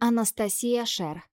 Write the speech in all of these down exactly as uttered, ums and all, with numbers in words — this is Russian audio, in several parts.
Анастасия Шер.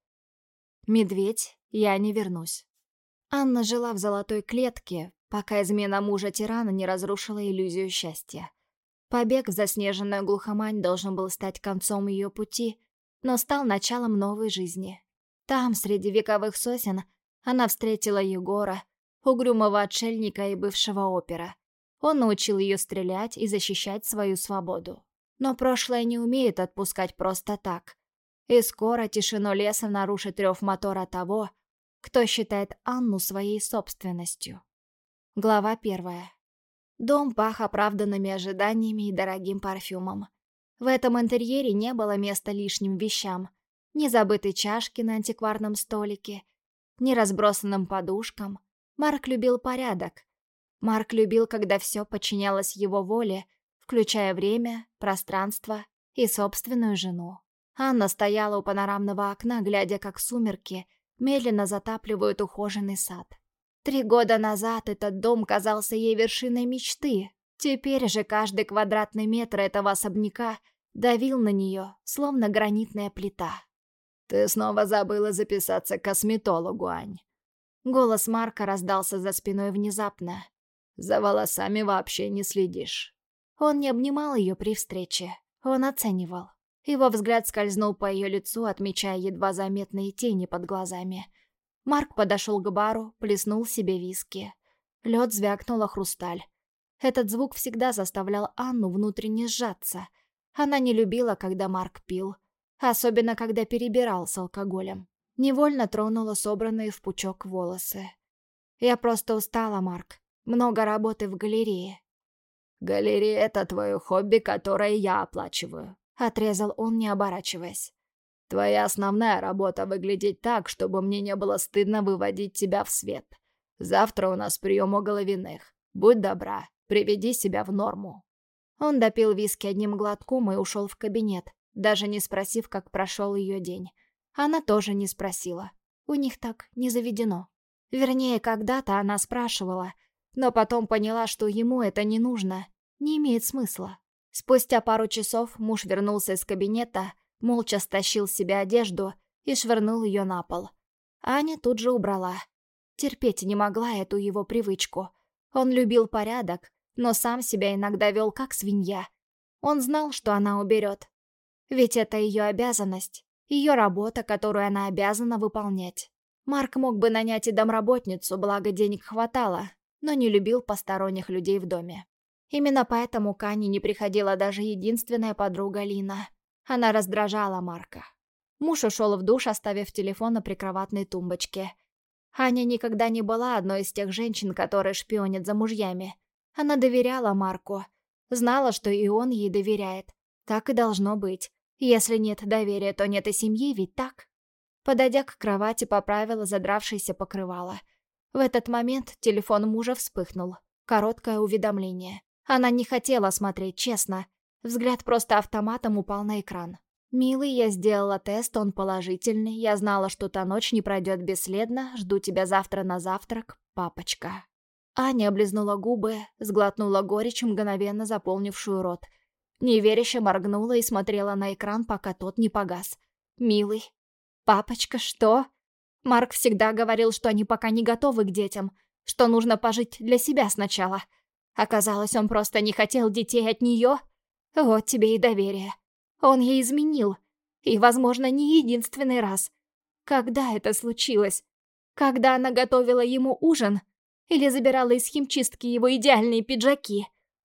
Медведь, я не вернусь. Анна жила в золотой клетке, пока измена мужа-тирана не разрушила иллюзию счастья. Побег в заснеженную глухомань должен был стать концом ее пути, но стал началом новой жизни. Там, среди вековых сосен, она встретила Егора, угрюмого отшельника и бывшего опера. Он научил ее стрелять и защищать свою свободу. Но прошлое не умеет отпускать просто так. И скоро тишину леса нарушит рев мотора того, кто считает Анну своей собственностью. Глава первая. Дом пах оправданными ожиданиями и дорогим парфюмом. В этом интерьере не было места лишним вещам. Ни забытой чашки на антикварном столике, ни разбросанным подушкам. Марк любил порядок. Марк любил, когда все подчинялось его воле, включая время, пространство и собственную жену. Анна стояла у панорамного окна, глядя, как сумерки медленно затапливают ухоженный сад. Три года назад этот дом казался ей вершиной мечты. Теперь же каждый квадратный метр этого особняка давил на нее, словно гранитная плита. «Ты снова забыла записаться к косметологу, Ань». Голос Марка раздался за спиной внезапно. «За волосами вообще не следишь». Он не обнимал ее при встрече. Он оценивал. Его взгляд скользнул по ее лицу, отмечая едва заметные тени под глазами. Марк подошел к бару, плеснул себе виски. Лед звякнул о хрусталь. Этот звук всегда заставлял Анну внутренне сжаться. Она не любила, когда Марк пил. Особенно, когда перебирал с алкоголем. Невольно тронула собранные в пучок волосы. «Я просто устала, Марк. Много работы в галерее». «Галерея — это твое хобби, которое я оплачиваю», — отрезал он, не оборачиваясь. «Твоя основная работа — выглядеть так, чтобы мне не было стыдно выводить тебя в свет. Завтра у нас прием у Головиных. Будь добра, приведи себя в норму». Он допил виски одним глотком и ушел в кабинет, даже не спросив, как прошел ее день. Она тоже не спросила. У них так не заведено. Вернее, когда-то она спрашивала, но потом поняла, что ему это не нужно, не имеет смысла. Спустя пару часов муж вернулся из кабинета, молча стащил с себя одежду и швырнул ее на пол. Аня тут же убрала. Терпеть не могла эту его привычку. Он любил порядок, но сам себя иногда вел как свинья. Он знал, что она уберет. Ведь это ее обязанность, ее работа, которую она обязана выполнять. Марк мог бы нанять и домработницу, благо денег хватало, но не любил посторонних людей в доме. Именно поэтому к Ане не приходила даже единственная подруга Лина. Она раздражала Марка. Муж ушел в душ, оставив телефон на прикроватной тумбочке. Аня никогда не была одной из тех женщин, которые шпионят за мужьями. Она доверяла Марку. Знала, что и он ей доверяет. Так и должно быть. Если нет доверия, то нет и семьи, ведь так? Подойдя к кровати, поправила задравшееся покрывало. В этот момент телефон мужа вспыхнул. Короткое уведомление. Она не хотела смотреть, честно. Взгляд просто автоматом упал на экран. «Милый, я сделала тест, он положительный. Я знала, что та ночь не пройдет бесследно. Жду тебя завтра на завтрак, папочка». Аня облизнула губы, сглотнула горечь, мгновенно заполнившую рот. Неверяще моргнула и смотрела на экран, пока тот не погас. «Милый». «Папочка, что?» Марк всегда говорил, что они пока не готовы к детям, что нужно пожить для себя сначала. Оказалось, он просто не хотел детей от нее. Вот тебе и доверие. Он ей изменил. И, возможно, не единственный раз. Когда это случилось? Когда она готовила ему ужин? Или забирала из химчистки его идеальные пиджаки?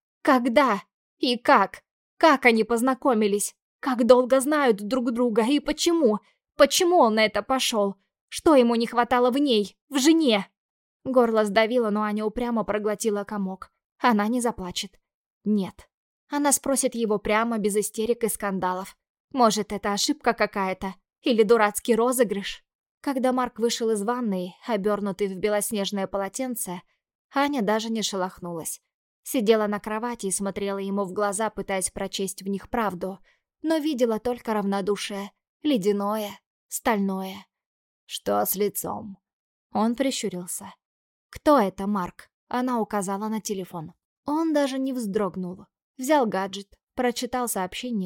Когда? И как? Как они познакомились? Как долго знают друг друга? И почему? Почему он на это пошел? Что ему не хватало в ней, в жене? Горло сдавило, но Аня упрямо проглотила комок. Она не заплачет. Нет. Она спросит его прямо, без истерик и скандалов. Может, это ошибка какая-то? Или дурацкий розыгрыш? Когда Марк вышел из ванной, обернутый в белоснежное полотенце, Аня даже не шелохнулась. Сидела на кровати и смотрела ему в глаза, пытаясь прочесть в них правду, но видела только равнодушие, ледяное, стальное. «Что с лицом?» Он прищурился. «Кто это, Марк?» Она указала на телефон. Он даже не вздрогнул. Взял гаджет, прочитал сообщение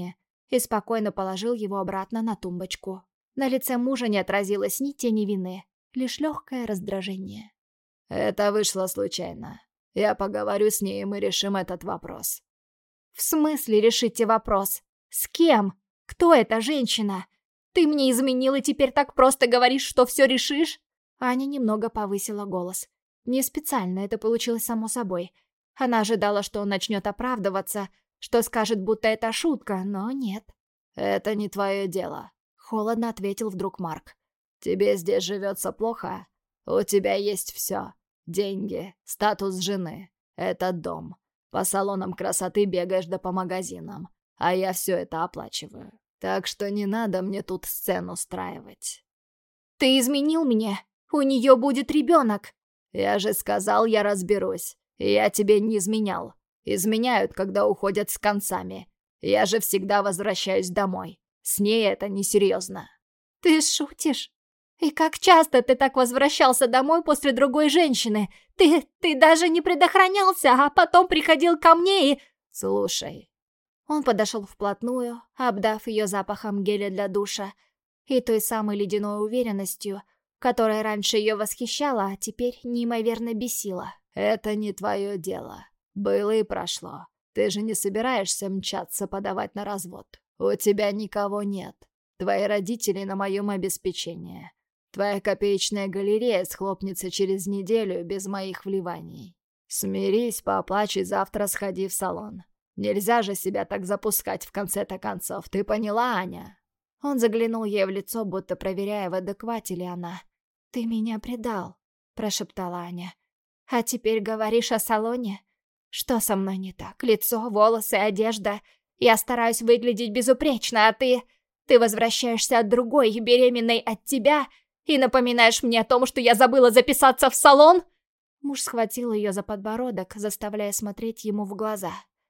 и спокойно положил его обратно на тумбочку. На лице мужа не отразилось ни тени вины, лишь легкое раздражение. «Это вышло случайно. Я поговорю с ней, и мы решим этот вопрос». «В смысле решите вопрос? С кем? Кто эта женщина? Ты мне изменил и теперь так просто говоришь, что все решишь?» Аня немного повысила голос. Не специально, это получилось само собой. Она ожидала, что он начнет оправдываться, что скажет, будто это шутка, но нет. «Это не твое дело», — холодно ответил вдруг Марк. «Тебе здесь живется плохо? У тебя есть все. Деньги, статус жены, этот дом. По салонам красоты бегаешь да по магазинам, а я все это оплачиваю. Так что не надо мне тут сцену устраивать». «Ты изменил мне? У нее будет ребенок!» «Я же сказал, я разберусь. И я тебе не изменял. Изменяют, когда уходят с концами. Я же всегда возвращаюсь домой. С ней это несерьезно». «Ты шутишь? И как часто ты так возвращался домой после другой женщины? Ты, ты даже не предохранялся, а потом приходил ко мне и...» «Слушай». Он подошел вплотную, обдав ее запахом геля для душа и той самой ледяной уверенностью, которая раньше ее восхищала, а теперь неимоверно бесила. «Это не твое дело. Было и прошло. Ты же не собираешься мчаться подавать на развод. У тебя никого нет. Твои родители на моем обеспечении. Твоя копеечная галерея схлопнется через неделю без моих вливаний. Смирись, поплачь и завтра сходи в салон. Нельзя же себя так запускать в конце-то концов, ты поняла, Аня?» Он заглянул ей в лицо, будто проверяя, в адеквате ли она. «Ты меня предал», — прошептала Аня. «А теперь говоришь о салоне? Что со мной не так? Лицо, волосы, одежда. Я стараюсь выглядеть безупречно, а ты... Ты возвращаешься от другой, беременной от тебя, и напоминаешь мне о том, что я забыла записаться в салон?» Муж схватил ее за подбородок, заставляя смотреть ему в глаза.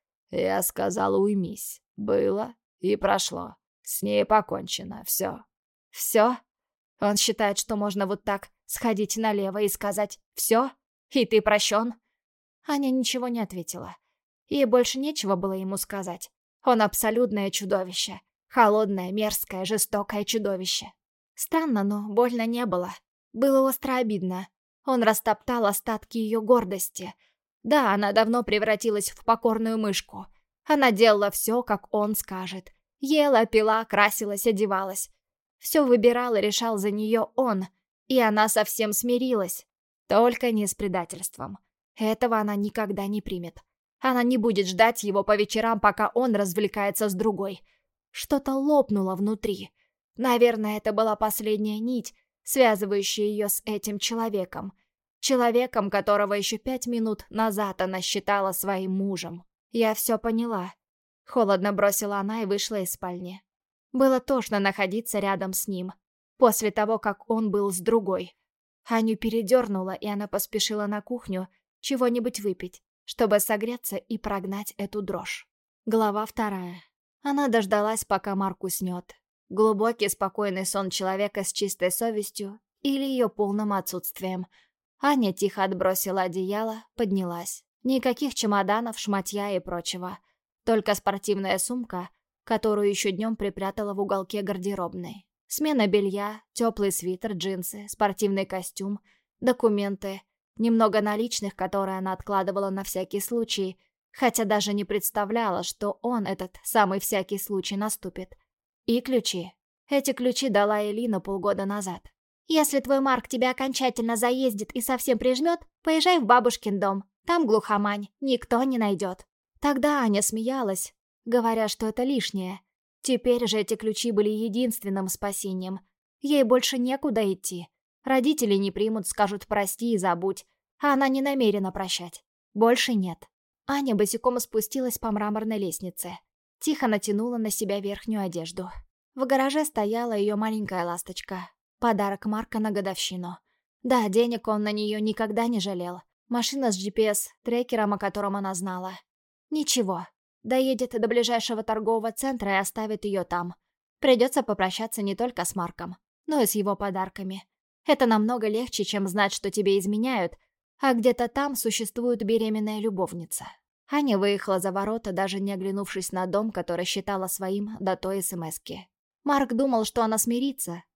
«Я сказал, уймись. Было и прошло. С ней покончено. Все». «Все? Он считает, что можно вот так сходить налево и сказать «все»? И ты прощен?» Аня ничего не ответила. Ей больше нечего было ему сказать. Он абсолютное чудовище. Холодное, мерзкое, жестокое чудовище. Странно, но больно не было. Было остро обидно. Он растоптал остатки ее гордости. Да, она давно превратилась в покорную мышку. Она делала все, как он скажет. Ела, пила, красилась, одевалась. Все выбирал и решал за нее он. И она совсем смирилась. Только не с предательством. Этого она никогда не примет. Она не будет ждать его по вечерам, пока он развлекается с другой. Что-то лопнуло внутри. Наверное, это была последняя нить, связывающая ее с этим человеком. Человеком, которого еще пять минут назад она считала своим мужем. «Я все поняла». Холодно бросила она и вышла из спальни. Было тошно находиться рядом с ним, после того, как он был с другой. Аню передернула, и она поспешила на кухню чего-нибудь выпить, чтобы согреться и прогнать эту дрожь. Глава вторая. Она дождалась, пока Марк уснет. Глубокий, спокойный сон человека с чистой совестью или ее полным отсутствием. Аня тихо отбросила одеяло, поднялась. Никаких чемоданов, шматья и прочего. Только спортивная сумка, которую еще днем припрятала в уголке гардеробной. Смена белья, теплый свитер, джинсы, спортивный костюм, документы, немного наличных, которые она откладывала на всякий случай, хотя даже не представляла, что он, этот самый всякий случай, наступит. И ключи. Эти ключи дала Элина полгода назад. «Если твой Марк тебя окончательно заездит и совсем прижмет, поезжай в бабушкин дом. Там глухомань, никто не найдет». Тогда Аня смеялась, говоря, что это лишнее. Теперь же эти ключи были единственным спасением. Ей больше некуда идти. Родители не примут, скажут «прости» и «забудь». А она не намерена прощать. Больше нет. Аня босиком спустилась по мраморной лестнице. Тихо натянула на себя верхнюю одежду. В гараже стояла ее маленькая ласточка. Подарок Марка на годовщину. Да, денег он на нее никогда не жалел. Машина с джи пи эс-трекером, о котором она знала. Ничего. Доедет до ближайшего торгового центра и оставит ее там. Придется попрощаться не только с Марком, но и с его подарками. Это намного легче, чем знать, что тебе изменяют, а где-то там существует беременная любовница. Аня выехала за ворота, даже не оглянувшись на дом, который считала своим до той смски. Марк думал, что она смирится,